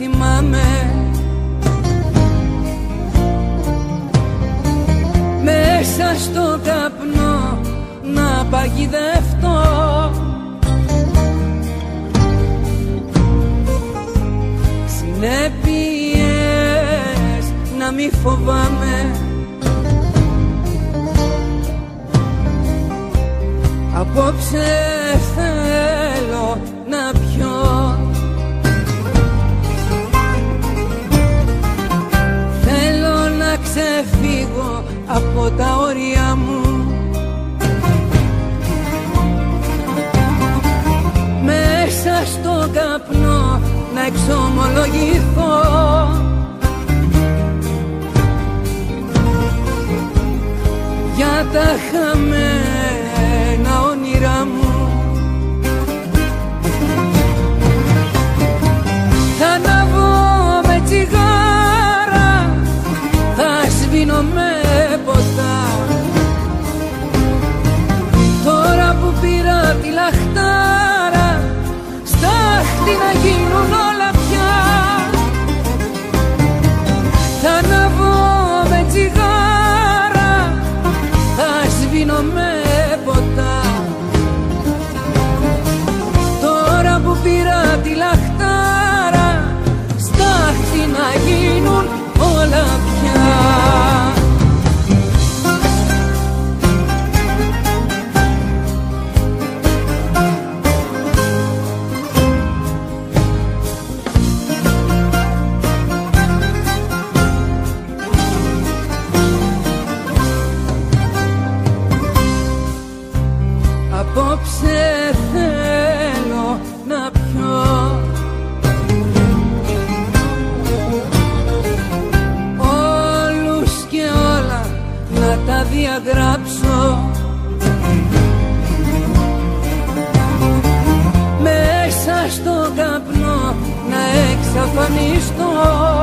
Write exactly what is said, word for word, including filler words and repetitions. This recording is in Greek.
θυμάμαι, μέσα στο καπνό να παγιδευτώ. Συνέπειες να μη φοβάμαι, απόψε θέλω να πιω. Θέλω να ξεφύγω από τα όρια μου, μέσα στο καπνό να εξομολογηθώ. Για τα χαμένα όνειρά μου, θα ανάβω με τσιγάρα, θα σβήνω με ποτά. Τώρα που πήρα τη λαχτάρα, στάχτη να γίνουν όλα πια. Θα ανάβω με τσιγάρα, θα σβήνω με ποτά. Τώρα που πήρα τη λαχτάρα, στάχτη να γίνουν όλα πια. Απόψε θέλω να πιω, όλους και όλα να τα διαγράψω. Μέσα στο καπνό να εξαφανιστώ.